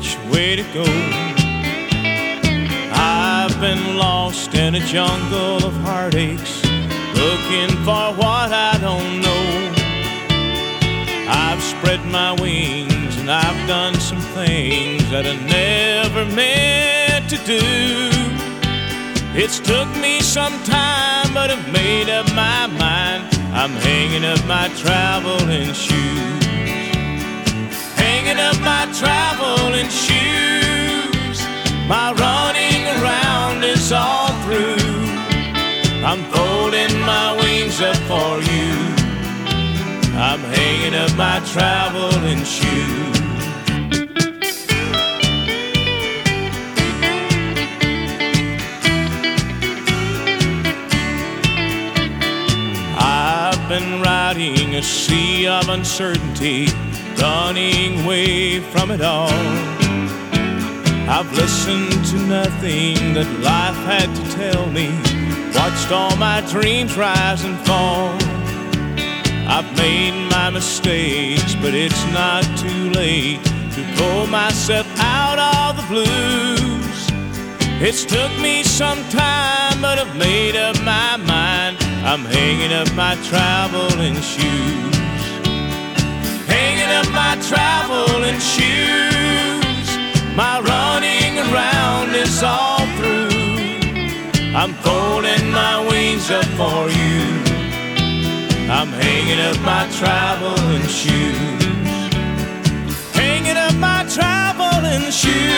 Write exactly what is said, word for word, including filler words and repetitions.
which way to go. I've been lost in a jungle of heartaches, looking for what I don't know. I've spread my wings and I've done some things that I never meant to do. It's took me some time, but I've made up my mind. I'm hanging up my traveling shoes. Hanging up my traveling shoes. My running around is all through. I'm folding my wings up for you. I'm hanging up my traveling shoes. I've been riding a sea of uncertainty, running away from it all. I've listened to nothing that life had to tell me, watched all my dreams rise and fall. I've made my mistakes, but it's not too late to pull myself out of the blues. It's took me some time, but I've made up my mind. I'm hanging up my traveling shoes. Hanging up my traveling shoes. My running around is all through. I'm folding my wings up for you. I'm hanging up my traveling shoes. Hanging up my traveling shoes.